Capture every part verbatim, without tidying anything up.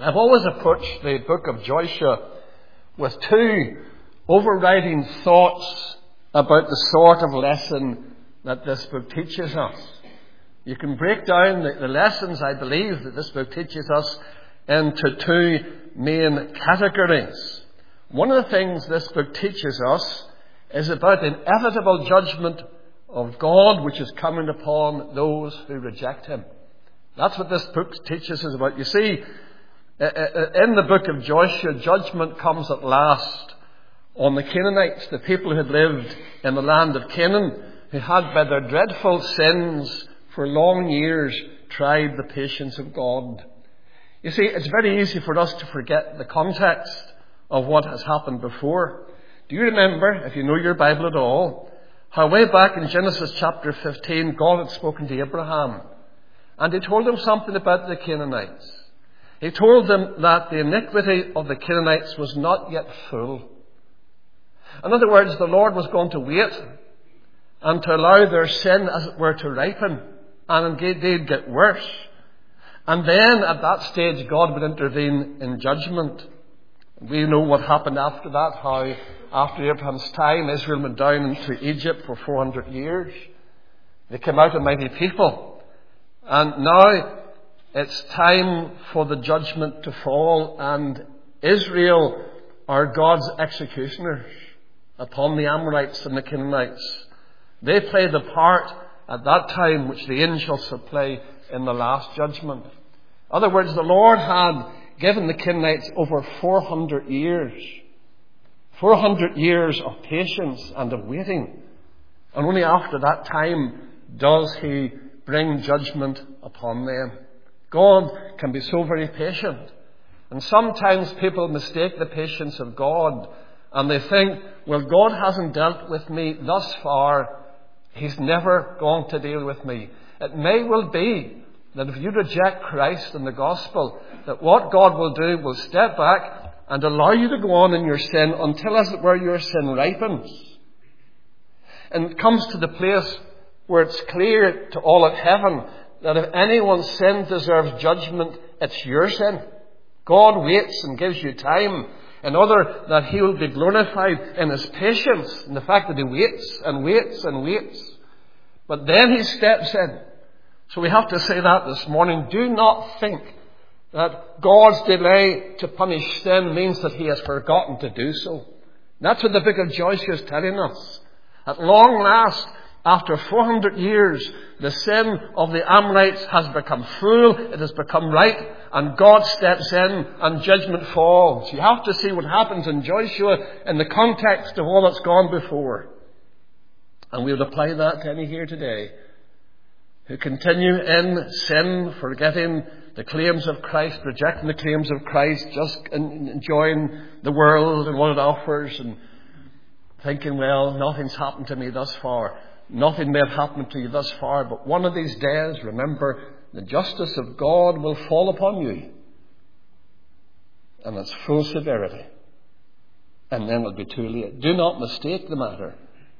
I've always approached the book of Joshua with two overriding thoughts about the sort of lesson that this book teaches us. You can break down the, the lessons, I believe, that this book teaches us into two main categories. One of the things this book teaches us is about the inevitable judgment of God which is coming upon those who reject Him. That's what this book teaches us about. You see, in the book of Joshua, judgment comes at last on the Canaanites, the people who had lived in the land of Canaan, who had by their dreadful sins for long years tried the patience of God. You see, it's very easy for us to forget the context of what has happened before. Do you remember, if you know your Bible at all, how way back in Genesis chapter fifteen, God had spoken to Abraham, and He told him something about the Canaanites. He told them that the iniquity of the Canaanites was not yet full. In other words, the Lord was going to wait and to allow their sin, as it were, to ripen and indeed get worse. And then at that stage, God would intervene in judgment. We know what happened after that, how after Abraham's time, Israel went down into Egypt for four hundred years. They came out a mighty people. And now it's time for the judgment to fall, and Israel are God's executioners upon the Amorites and the Canaanites. They play the part at that time which the angels will play in the last judgment. In other words, the Lord had given the Canaanites over four hundred years. four hundred years of patience and of waiting. And only after that time does He bring judgment upon them. God can be so very patient. And sometimes people mistake the patience of God, and they think, well, God hasn't dealt with me thus far. He's never going to deal with me. It may well be that if you reject Christ and the gospel, that what God will do will step back and allow you to go on in your sin until, as it were, your sin ripens. And it comes to the place where it's clear to all of heaven that if anyone's sin deserves judgment, it's your sin. God waits and gives you time in order that He will be glorified in His patience, and the fact that He waits and waits and waits. But then He steps in. So we have to say that this morning. Do not think that God's delay to punish sin means that He has forgotten to do so. That's what the book of Joshua is telling us. At long last, after four hundred years, the sin of the Amorites has become full, it has become right, and God steps in and judgment falls. You have to see what happens in Joshua in the context of all that's gone before. And we would apply that to any here today who continue in sin, forgetting the claims of Christ, rejecting the claims of Christ, just enjoying the world and what it offers, and thinking, well, nothing's happened to me thus far. Nothing may have happened to you thus far, but one of these days, remember, the justice of God will fall upon you. And it's full severity. And then it'll be too late. Do not mistake the matter.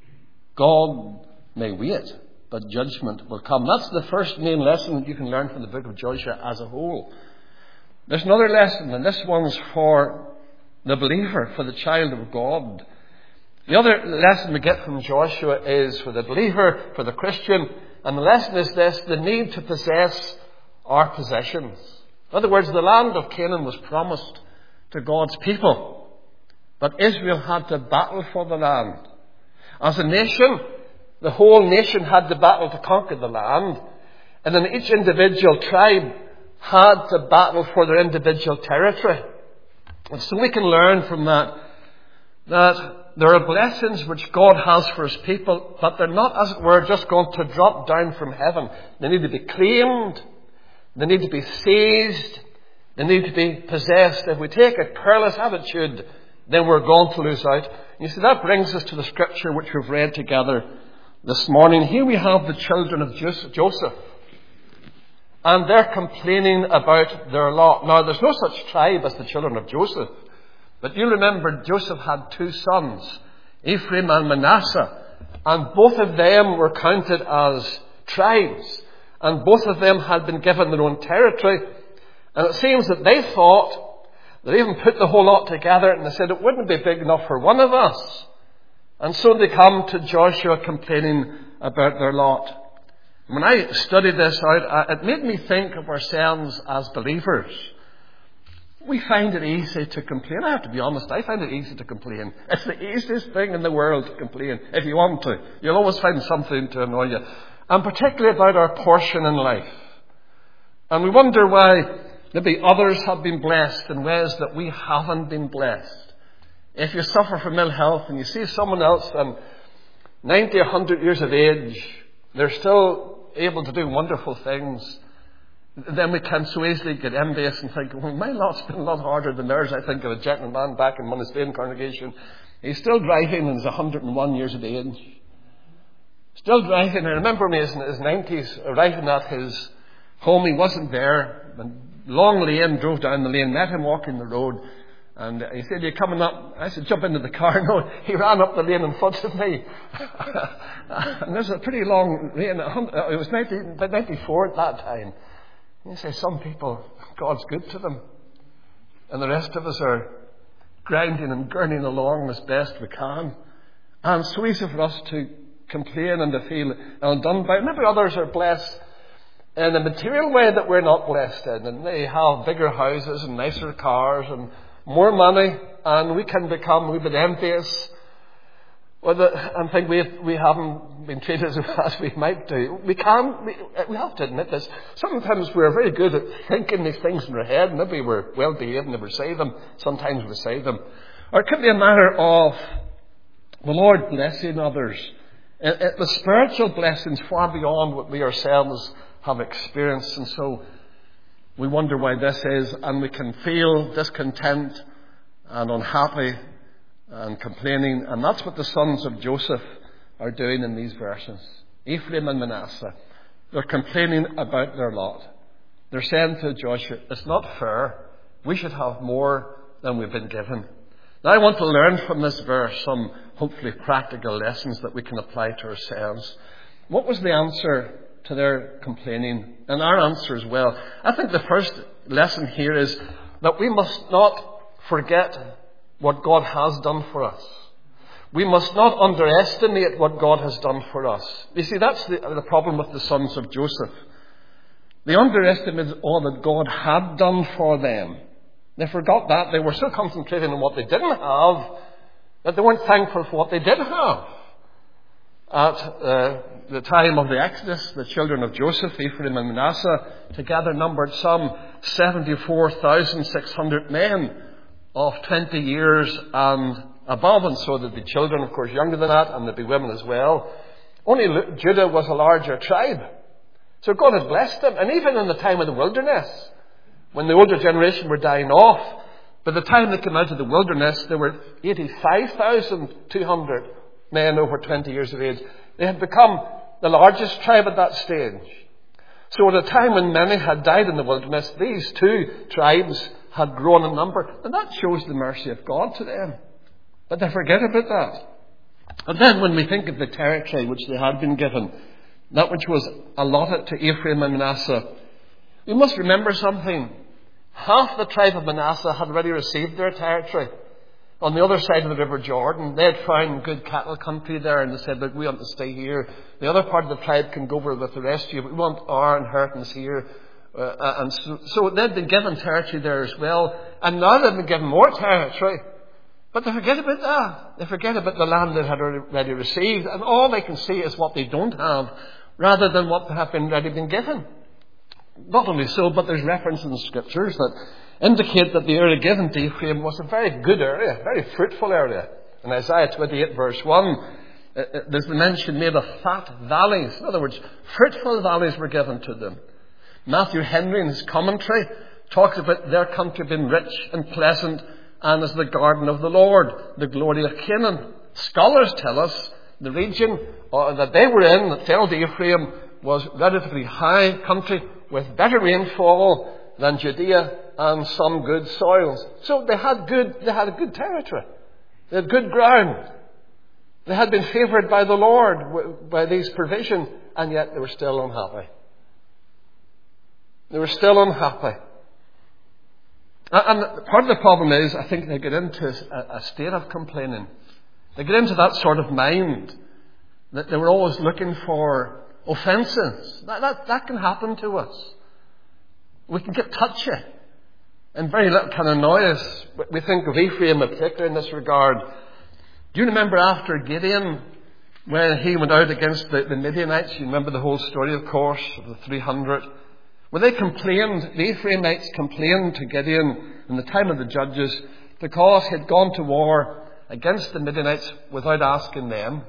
God may wait, but judgment will come. That's the first main lesson that you can learn from the book of Joshua as a whole. There's another lesson, and this one's for the believer, for the child of God. The other lesson we get from Joshua is for the believer, for the Christian, and the lesson is this: the need to possess our possessions. In other words, the land of Canaan was promised to God's people, but Israel had to battle for the land. As a nation, the whole nation had to battle to conquer the land, and then each individual tribe had to battle for their individual territory. And so we can learn from that that there are blessings which God has for His people, but they're not, as it were, just going to drop down from heaven. They need to be claimed. They need to be seized. They need to be possessed. If we take a careless attitude, then we're going to lose out. You see, that brings us to the scripture which we've read together this morning. Here we have the children of Joseph, and they're complaining about their lot. Now, there's no such tribe as the children of Joseph. But you remember Joseph had two sons, Ephraim and Manasseh, and both of them were counted as tribes, and both of them had been given their own territory, And it seems that they thought, they even put the whole lot together and they said it wouldn't be big enough for one of us. And so they come to Joshua complaining about their lot. When I studied this out, it made me think of ourselves as believers. We find it easy to complain. I have to be honest, I find it easy to complain. It's the easiest thing in the world to complain, if you want to. You'll always find something to annoy you. And particularly about our portion in life. And we wonder why maybe others have been blessed in ways that we haven't been blessed. If you suffer from ill health and you see someone else and ninety, a hundred years of age, they're still able to do wonderful things, then we can so easily get envious and think, well, my lot's been a lot harder than theirs. I think of a gentleman back in Monastery congregation. He's still driving and he's one hundred and one years of age. Still driving. I remember me in his nineties arriving at his home. He wasn't there. And long lane, drove down the lane, met him walking the road. And he said, "You're coming up?" I said, "Jump into the car." No, he ran up the lane in front of me. And there's a pretty long lane. It was nineteen, about ninety-four at that time. And he says, some people, God's good to them. And the rest of us are grinding and gurning along as best we can. And it's so easy for us to complain and to feel undone by it. Maybe others are blessed in a material way that we're not blessed in. And they have bigger houses and nicer cars and more money. And we can become a wee bit envious. And think we we haven't been treated as we might do. We can, we, we have to admit this. Sometimes we're very good at thinking these things in our head. Maybe we're well behaved, never say them. Sometimes we say them. Or it could be a matter of the Lord blessing others. It, it, the spiritual blessings far beyond what we ourselves have experienced. And so we wonder why this is, and we can feel discontent and unhappy and complaining. And that's what the sons of Joseph are doing in these verses. Ephraim and Manasseh. They're complaining about their lot. They're saying to Joshua, it's not fair. We should have more than we've been given. Now I want to learn from this verse some hopefully practical lessons that we can apply to ourselves. What was the answer to their complaining? And our answer as well. I think the first lesson here is that we must not forget what God has done for us. We must not underestimate what God has done for us. You see, that's the, the problem with the sons of Joseph. They underestimated all that God had done for them. They forgot that. They were so concentrated on what they didn't have that they weren't thankful for what they did have. At uh, the time of the Exodus, the children of Joseph, Ephraim and Manasseh, together numbered some seventy-four thousand six hundred men of twenty years and above, and so there'd be children, of course, younger than that, and there'd be women as well. Only Judah was a larger tribe. So God had blessed them. And even in the time of the wilderness, when the older generation were dying off, by the time they came out of the wilderness, there were eighty-five thousand two hundred men over twenty years of age. They had become the largest tribe at that stage. So at a time when many had died in the wilderness, these two tribes had grown in number. And that shows the mercy of God to them. But they forget about that. And then when we think of the territory which they had been given, that which was allotted to Ephraim and Manasseh, we must remember something. Half the tribe of Manasseh had already received their territory. On the other side of the River Jordan, they had found good cattle country there, and they said, look, we want to stay here. The other part of the tribe can go over with the rest of you, but we want our inheritance here. Uh, and so, so they'd been given territory there as well. And now they've been given more territory. But they forget about that. They forget about the land they had already received. And all they can see is what they don't have, rather than what they have been already been given. Not only so, but there's reference in the scriptures that indicate that the area given to Ephraim was a very good area, a very fruitful area. In Isaiah twenty-eight verse one, there's the mention made of fat valleys. In other words, fruitful valleys were given to them. Matthew Henry, in his commentary, talks about their country being rich and pleasant and as the garden of the Lord, the glory of Canaan. Scholars tell us the region uh, that they were in, that fell to Ephraim, was relatively high country with better rainfall than Judea and some good soils. So they had good, they had a good territory. They had good ground. They had been favoured by the Lord by these provisions, and yet they were still unhappy. They were still unhappy. And part of the problem is, I think they get into a, a state of complaining. They get into that sort of mind that they were always looking for offences. That, that, that can happen to us. We can get touchy. And very little can annoy us. We think of Ephraim in particular in this regard. Do you remember after Gideon, when he went out against the, the Midianites? You remember the whole story, of course, of the three hundred. When they complained, the Ephraimites complained to Gideon in the time of the judges because he had gone to war against the Midianites without asking them.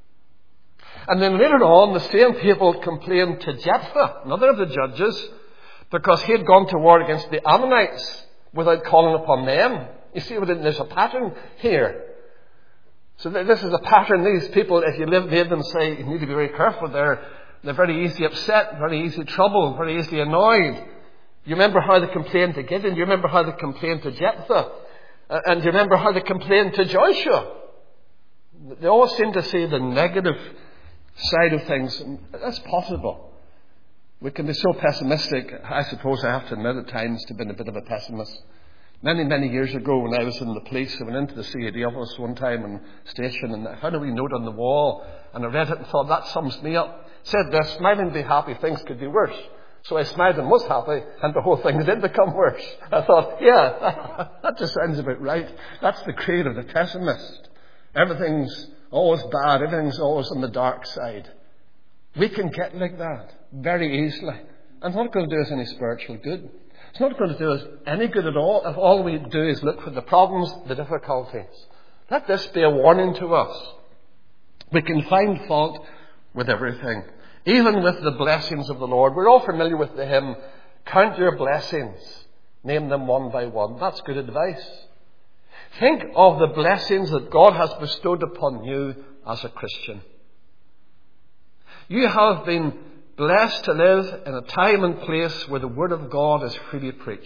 And then later on, the same people complained to Jephthah, another of the judges, because he had gone to war against the Ammonites without calling upon them. You see, there's a pattern here. So this is a pattern. These people, if you live near them, say you need to be very careful. They're, they're very easily upset, very easily troubled, very easily annoyed. You remember how they complained to Gideon? You remember how they complained to Jephthah? Uh, and you remember how they complained to Joshua? They always seem to see the negative side of things. And that's possible. We can be so pessimistic. I suppose I have to admit at times to have been a bit of a pessimist. Many, many years ago when I was in the police, I went into the C A D office one time in station and I found a wee note on the wall and I read it and thought, that sums me up. It said this: smile and be happy, things could be worse. So I smiled and was happy, and the whole thing did become worse. I thought, yeah, that just sounds about right. That's the creed of the pessimist. Everything's always bad, everything's always on the dark side. We can get like that very easily. And it's not going to do us any spiritual good. It's not going to do us any good at all if all we do is look for the problems, the difficulties. Let this be a warning to us. We can find fault with everything, even with the blessings of the Lord. We're all familiar with the hymn, count your blessings, name them one by one. That's good advice. Think of the blessings that God has bestowed upon you as a Christian. You have been blessed to live in a time and place where the Word of God is freely preached.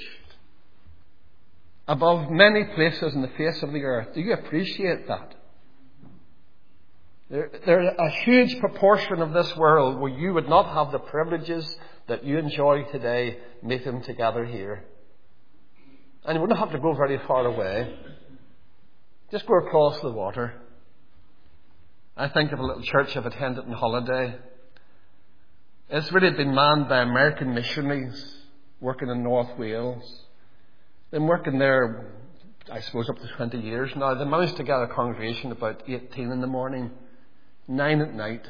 Above many places on the face of the earth. Do you appreciate that? There, there's a huge proportion of this world where you would not have the privileges that you enjoy today meeting together here. And you wouldn't have to go very far away. Just go across the water. I think of a little church I've attended on holiday. It's really been manned by American missionaries working in North Wales. They've been working there, I suppose, up to twenty years now. They managed to get a congregation about eighteen in the morning, nine at night.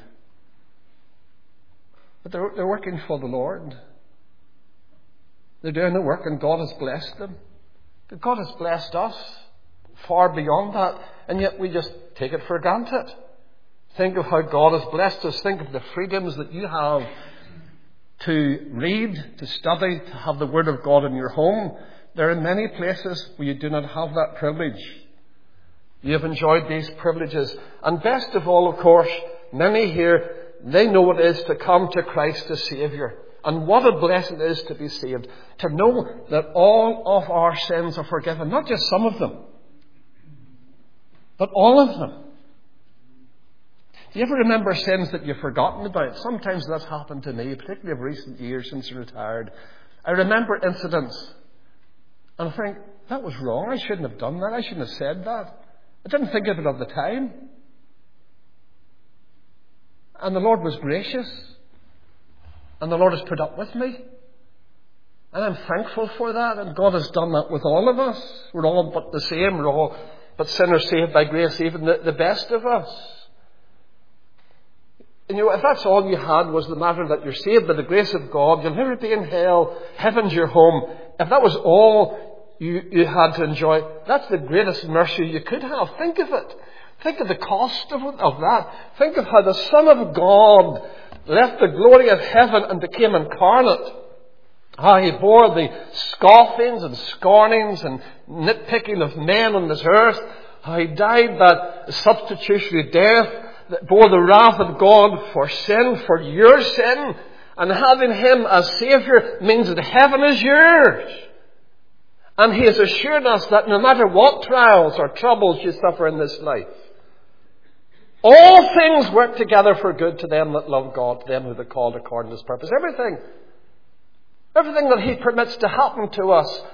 But they're, they're working for the Lord. They're doing the work and God has blessed them. But God has blessed us far beyond that. And yet we just take it for granted. Think of how God has blessed us. Think of the freedoms that you have to read, to study, to have the Word of God in your home. There are many places where you do not have that privilege. You have enjoyed these privileges. And best of all, of course, many here, they know what it is to come to Christ as Saviour. And what a blessing it is to be saved. To know that all of our sins are forgiven. Not just some of them, but all of them. Do you ever remember sins that you've forgotten about? Sometimes that's happened to me, particularly of recent years since I retired. I remember incidents and I think, that was wrong. I shouldn't have done that. I shouldn't have said that. I didn't think of it at the time. And the Lord was gracious. And the Lord has put up with me. And I'm thankful for that. And God has done that with all of us. We're all but the same. We're all but sinners saved by grace, even the, the best of us. And you know, if that's all you had was the matter that you're saved by the grace of God, you'll never be in hell, heaven's your home. If that was all you, you had to enjoy, that's the greatest mercy you could have. Think of it. Think of the cost of, of that. Think of how the Son of God left the glory of heaven and became incarnate. How he bore the scoffings and scornings and nitpicking of men on this earth. How he died that substitutionary death that bore the wrath of God for sin, for your sin. And having him as Saviour means that heaven is yours. And he has assured us that no matter what trials or troubles you suffer in this life, all things work together for good to them that love God, to them who are called according to his purpose. Everything. Everything that he permits to happen to us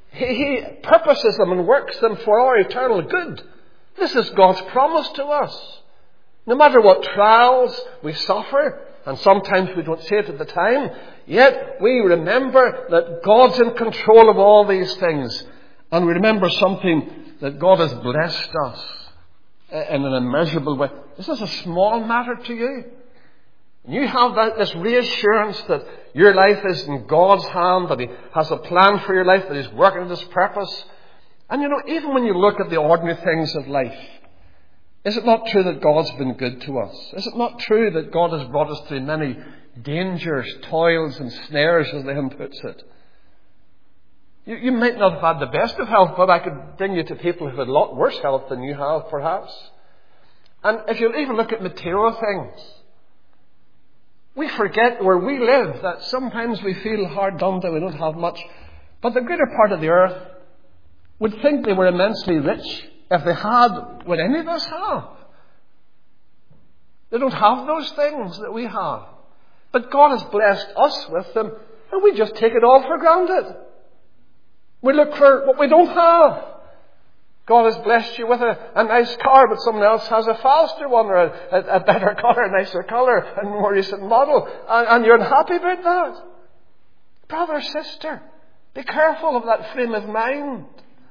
He, he purposes them and works them for our eternal good. This is God's promise to us. No matter what trials we suffer, and sometimes we don't see it at the time, yet we remember that God's in control of all these things. And we remember something, that God has blessed us in an immeasurable way. This is a small matter to you. You have that, this reassurance that your life is in God's hand, that He has a plan for your life, that He's working on His purpose. And you know, even when you look at the ordinary things of life, is it not true that God's been good to us? Is it not true that God has brought us through many dangers, toils and snares, as the hymn puts it? You, you might not have had the best of health, but I could bring you to people who have had a lot worse health than you have, perhaps. And if you even look at material things, we forget where we live, that sometimes we feel hard done that we don't have much. But the greater part of the earth would think they were immensely rich if they had what any of us have. They don't have those things that we have. But God has blessed us with them, and we just take it all for granted. We look for what we don't have. God has blessed you with a, a nice car, but someone else has a faster one, or a, a, a better colour, a nicer colour, and more recent model, and, and you're unhappy about that. Brother, sister, be careful of that frame of mind.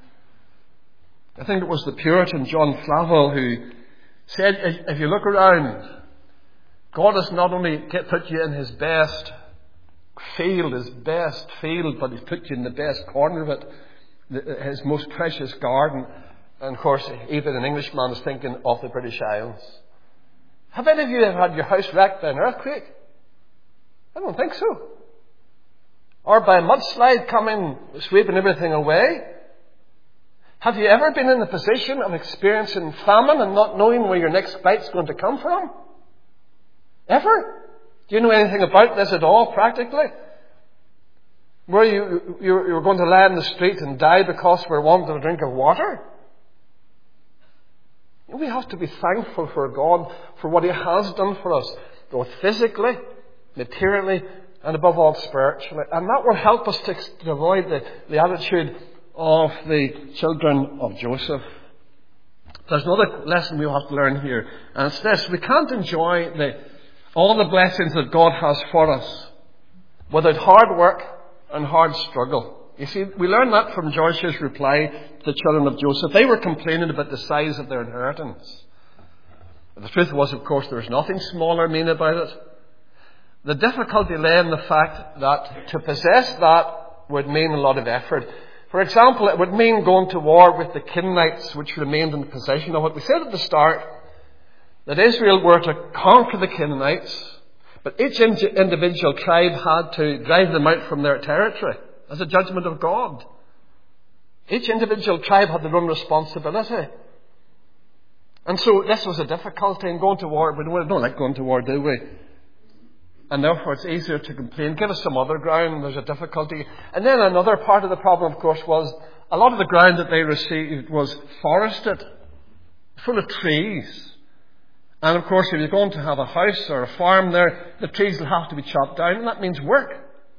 I think it was the Puritan John Flavel who said, if you look around, God has not only put you in His best field, His best field, but He's put you in the best corner of it, His most precious garden. And of course, even an Englishman is thinking of the British Isles. Have any of you ever had your house wrecked by an earthquake? I don't think so. Or by a mudslide coming, sweeping everything away? Have you ever been in the position of experiencing famine and not knowing where your next bite's going to come from? Ever? Do you know anything about this at all, practically? Where you, you, you're going to lie in the street and die because we're wanting a drink of water? We have to be thankful for God for what He has done for us, both physically, materially, and above all spiritually. And that will help us to avoid the, the attitude of the children of Joseph. There's another lesson we have to learn here, and it's this: we can't enjoy the, all the blessings that God has for us without hard work and hard struggle. You see, we learn that from Joshua's reply to the children of Joseph. They were complaining about the size of their inheritance. But the truth was, of course, there was nothing small or mean about it. The difficulty lay in the fact that to possess that would mean a lot of effort. For example, it would mean going to war with the Canaanites, which remained in possession of it. We said at the start that Israel were to conquer the Canaanites, but each individual tribe had to drive them out from their territory as a judgment of God. Each individual tribe had their own responsibility. And so this was a difficulty in going to war. We don't like going to war, do we? And therefore it's easier to complain. Give us some other ground. There's a difficulty. And then another part of the problem, of course, was a lot of the ground that they received was forested, full of trees. And of course, if you're going to have a house or a farm there, the trees will have to be chopped down. And that means work.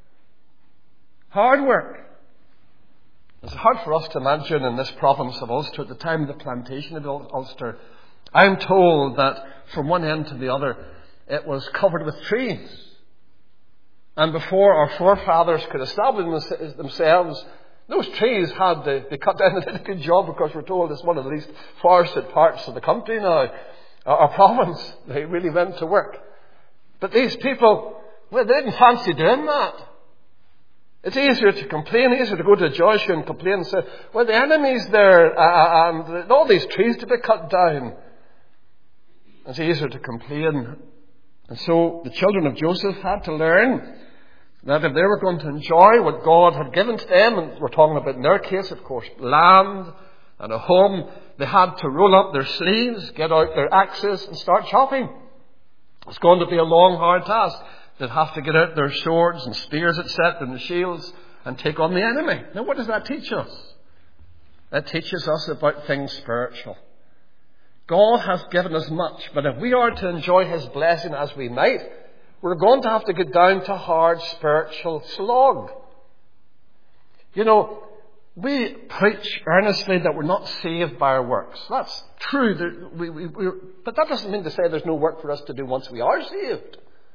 Hard work. It's hard for us to imagine in this province of Ulster, at the time of the plantation of Ulster, I'm told that from one end to the other, it was covered with trees. And before our forefathers could establish themselves, those trees had to be cut down and did a good job, because we're told it's one of the least forested parts of the country now. Our province, they really went to work. But these people, well, they didn't fancy doing that. It's easier to complain, easier to go to Joshua and complain and say, well, the enemy's there, uh, and all these trees to be cut down. It's easier to complain. And so the children of Joseph had to learn that if they were going to enjoy what God had given to them, and we're talking about in their case, of course, land and a home, they had to roll up their sleeves, get out their axes and start chopping. It's going to be a long, hard task. They'd have to get out their swords and spears, et cetera, and the shields, and take on the enemy. Now, what does that teach us? That teaches us about things spiritual. God has given us much, but if we are to enjoy His blessing as we might, we're going to have to get down to hard spiritual slog. You know, we preach earnestly that we're not saved by our works. That's true. There, we, we, we, but that doesn't mean to say there's no work for us to do once we are saved.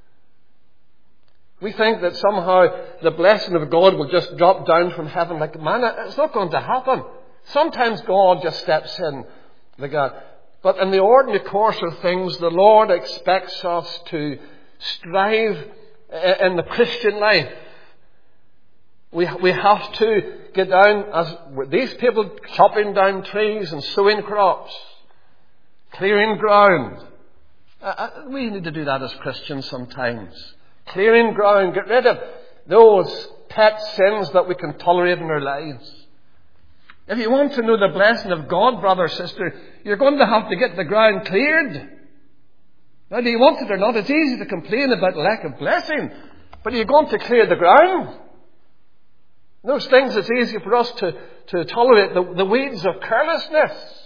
We think that somehow the blessing of God will just drop down from heaven like manna. It's not going to happen. Sometimes God just steps in like that. But in the ordinary course of things, the Lord expects us to strive in the Christian life. We, we have to get down, as these people, chopping down trees and sowing crops, clearing ground. Uh, we need to do that as Christians sometimes. Clearing ground, get rid of those pet sins that we can tolerate in our lives. If you want to know the blessing of God, brother, sister, you're going to have to get the ground cleared. Now, do you want it or not? It's easy to complain about lack of blessing, but are you going to clear the ground? Those things it's easy for us to, to tolerate, the, the weeds of carelessness.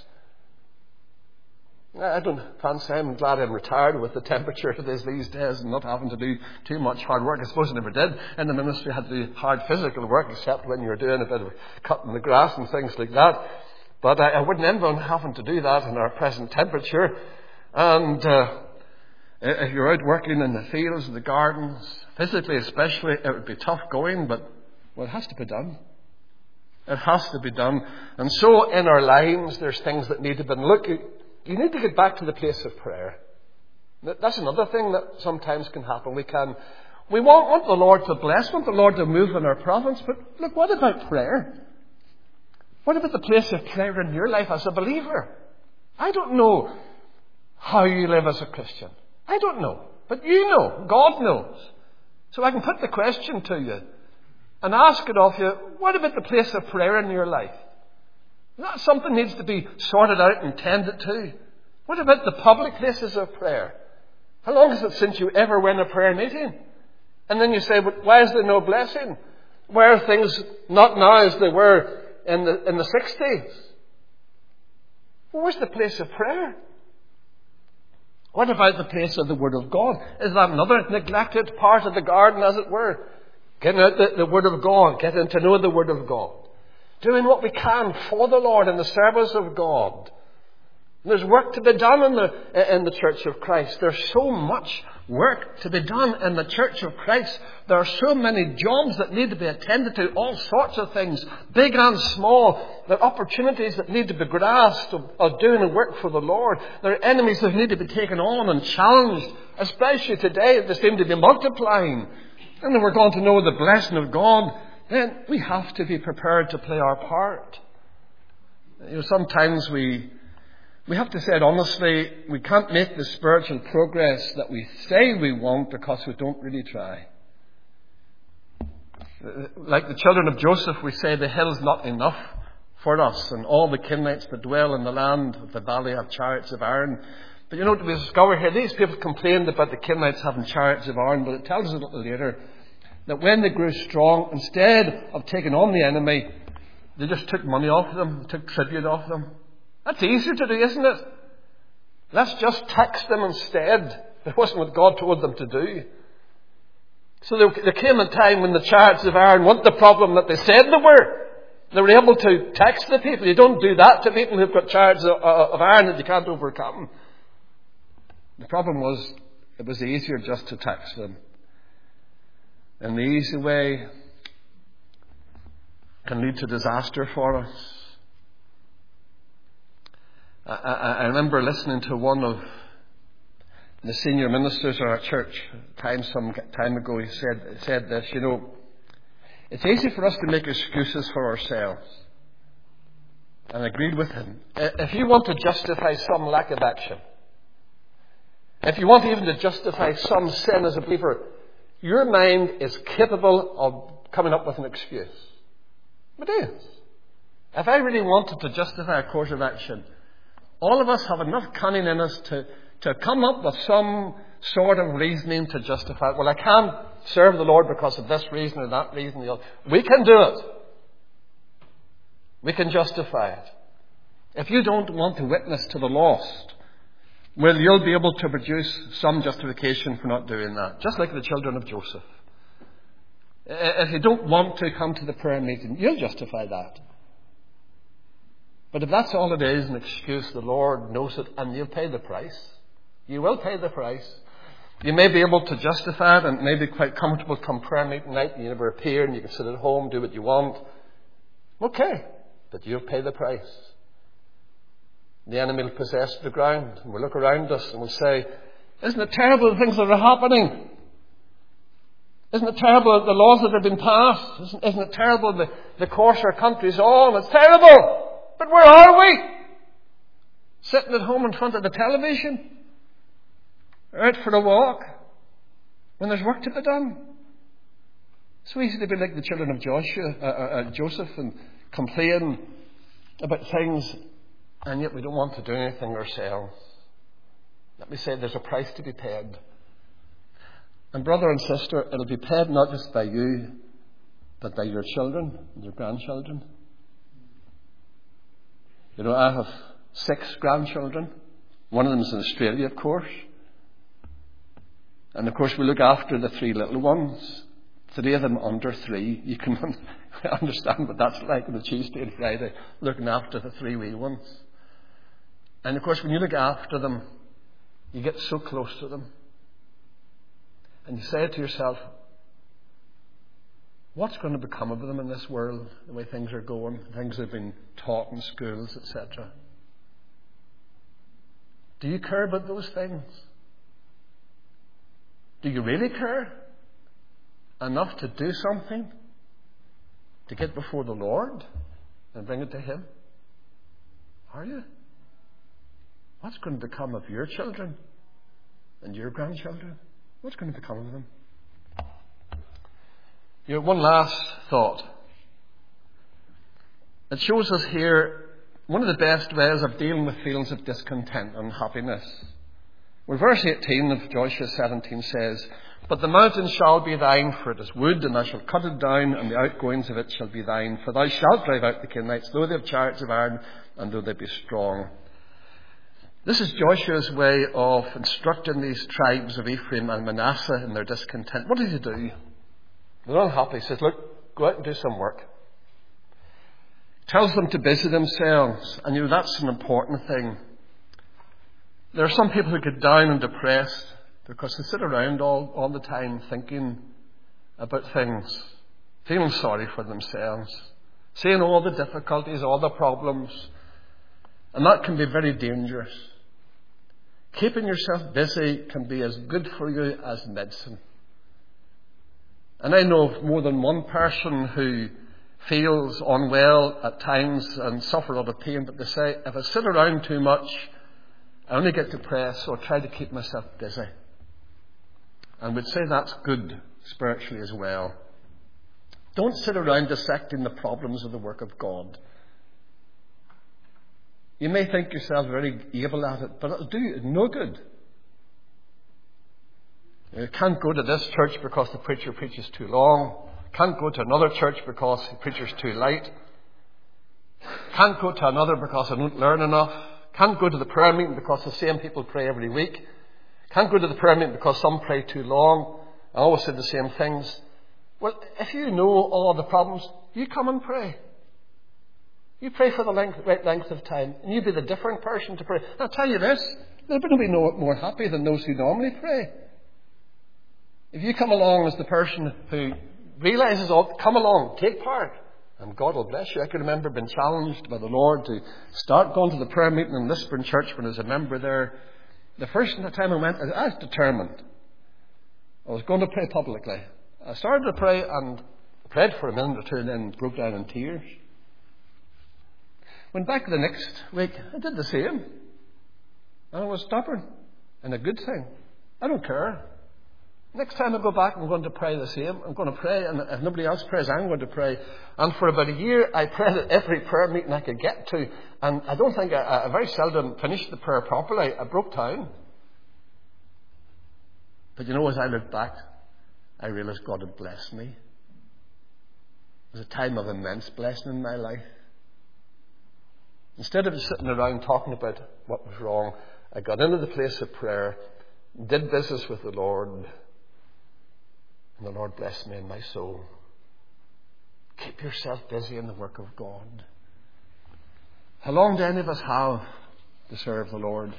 I don't fancy, I'm glad I'm retired with the temperature it is these days and not having to do too much hard work. I suppose I never did in the ministry. I had to do hard physical work, except when you were doing a bit of cutting the grass and things like that. But I, I wouldn't envy on having to do that in our present temperature. And uh, if you're out working in the fields and the gardens, physically especially, it would be tough going, but well, it has to be done. It has to be done. And so in our lives, there's things that need to be done. Look, you need to get back to the place of prayer. That's another thing that sometimes can happen. We can, we want, want the Lord to bless, want the Lord to move in our province, but look, what about prayer? What about the place of prayer in your life as a believer? I don't know how you live as a Christian. I don't know. But you know. God knows. So I can put the question to you and ask it of you, what about the place of prayer in your life? That something needs to be sorted out and tended to. What about the public places of prayer? How long is it since you ever went to a prayer meeting? And then you say, but why is there no blessing? Why are things not now as they were in the, in the sixties? Well, where's the place of prayer? What about the place of the Word of God? Is that another neglected part of the garden, as it were? Getting out the, the Word of God, getting to know the Word of God. Doing what we can for the Lord in the service of God. There's work to be done in the, in the Church of Christ. There's so much work to be done in the Church of Christ. There are so many jobs that need to be attended to, all sorts of things, big and small. There are opportunities that need to be grasped of, of doing the work for the Lord. There are enemies that need to be taken on and challenged, especially today. They seem to be multiplying. And if we're going to know the blessing of God, then we have to be prepared to play our part. You know, sometimes we we have to say it honestly, we can't make the spiritual progress that we say we want because we don't really try. Like the children of Joseph, we say the hill's not enough for us, and all the Kenites that dwell in the land of the valley have chariots of iron. But you know what we discover here? These people complained about the Kenites having chariots of iron, but it tells us a little later that when they grew strong, instead of taking on the enemy, they just took money off them, took tribute off them. That's easier to do, isn't it? Let's just tax them instead. It wasn't what God told them to do. So there, there came a time when the chariots of iron weren't the problem that they said they were. They were able to tax the people. You don't do that to people who've got chariots of, of iron that you can't overcome. The problem was, it was easier just to tax them. And the easy way can lead to disaster for us. I, I, I remember listening to one of the senior ministers of our church time some time ago. He said said this, you know, it's easy for us to make excuses for ourselves. And I agreed with him. If you want to justify some lack of action, if you want even to justify some sin as a believer, your mind is capable of coming up with an excuse. It is. If I really wanted to justify a course of action, all of us have enough cunning in us to, to come up with some sort of reasoning to justify it. Well, I can't serve the Lord because of this reason or that reason. We can do it. We can justify it. If you don't want to witness to the lost, well, you'll be able to produce some justification for not doing that. Just like the children of Joseph. If you don't want to come to the prayer meeting, you'll justify that. But if that's all it is, an excuse, the Lord knows it, and you'll pay the price. You will pay the price. You may be able to justify it and may be quite comfortable come prayer meeting night and you never appear and you can sit at home, do what you want. Okay, but you'll pay the price. The enemy will possess the ground, and we'll look around us and we'll say, isn't it terrible the things that are happening? Isn't it terrible the laws that have been passed? Isn't, isn't it terrible the, the course our country's on? It's terrible! But where are we? Sitting at home in front of the television? Or out for a walk? When there's work to be done? It's so easy to be like the children of Joshua, uh, uh, Joseph and complain about things, and yet we don't want to do anything ourselves. Let me say there's a price to be paid. And brother and sister, it'll be paid not just by you, but by your children and your grandchildren. You know, I have six grandchildren. One of them is in Australia, of course. And of course we look after the three little ones. Three of them under three. You can understand what that's like on a Tuesday and Friday, looking after the three wee ones. And of course when you look after them, you get so close to them. And you say to yourself, what's going to become of them in this world, the way things are going, things have been taught in schools, et cetera? Do you care about those things? Do you really care enough to do something to get before the Lord and bring it to Him? Are you? What's going to become of your children and your grandchildren? What's going to become of them? You know, one last thought. It shows us here one of the best ways of dealing with feelings of discontent and unhappiness. Well, verse eighteen of Joshua seventeen says, but the mountain shall be thine, for it is wood, and thou shalt cut it down, and the outgoings of it shall be thine. For thou shalt drive out the Canaanites, though they have chariots of iron, and though they be strong. This is Joshua's way of instructing these tribes of Ephraim and Manasseh in their discontent. What does he do? They're unhappy. He says, look, go out and do some work. Tells them to busy themselves. And you know, that's an important thing. There are some people who get down and depressed because they sit around all, all the time thinking about things, feeling sorry for themselves, seeing all the difficulties, all the problems. And that can be very dangerous. Keeping yourself busy can be as good for you as medicine. And I know of more than one person who feels unwell at times and suffer a lot of pain, but they say, if I sit around too much, I only get depressed, so I try to keep myself busy. And we'd say that's good spiritually as well. Don't sit around dissecting the problems of the work of God. You may think yourself very able at it, but it'll do you no good. You can't go to this church because the preacher preaches too long. Can't go to another church because the preacher's too light. Can't go to another because I don't learn enough. Can't go to the prayer meeting because the same people pray every week. Can't go to the prayer meeting because some pray too long. I always say the same things. Well, if you know all the problems, you come and pray. You pray for the length, right length of time, and you be the different person to pray. I'll tell you this, they're going to be no more happy than those who normally pray. If you come along as the person who realizes all, come along, take part, and God will bless you. I can remember being challenged by the Lord to start going to the prayer meeting in Lisburn Church when I was a member there. The first time I went, I was determined. I was going to pray publicly. I started to pray and prayed for a minute or two and then broke down in tears. Went back the next week, I did the same. And I was stubborn. And a good thing. I don't care. Next time I go back, I'm going to pray the same. I'm going to pray, and if nobody else prays, I'm going to pray. And for about a year, I prayed at every prayer meeting I could get to. And I don't think, I, I very seldom finished the prayer properly. I broke down. But you know, as I look back, I realised God had blessed me. It was a time of immense blessing in my life. Instead of sitting around talking about what was wrong, I got into the place of prayer, did business with the Lord, and the Lord blessed me in my soul. Keep yourself busy in the work of God. How long do any of us have to serve the Lord?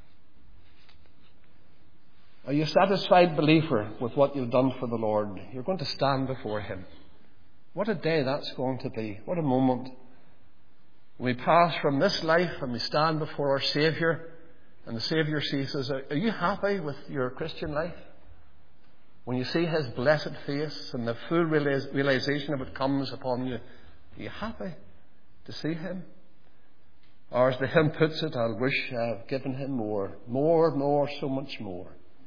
Are you a satisfied believer with what you've done for the Lord? You're going to stand before Him. What a day that's going to be. What a moment. When we pass from this life and we stand before our Saviour, and the Saviour sees us, are you happy with your Christian life? When you see His blessed face and the full realization of it comes upon you, are you happy to see Him? Or as the hymn puts it, I wish I've given Him more, more, more, so much more.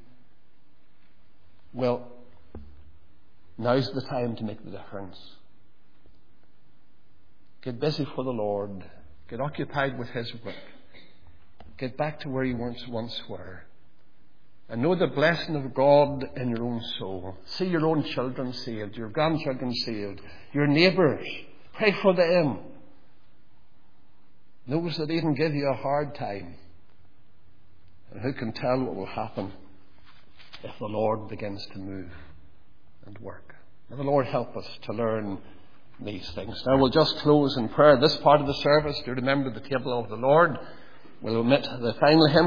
Well, now's the time to make the difference. Get busy for the Lord. Get occupied with His work. Get back to where you once once were. And know the blessing of God in your own soul. See your own children saved, your grandchildren saved, your neighbours. Pray for them. Those that even give you a hard time. And who can tell what will happen if the Lord begins to move and work. May the Lord help us to learn these things. Now we'll just close in prayer this part of the service to remember the table of the Lord. We'll omit the final hymn.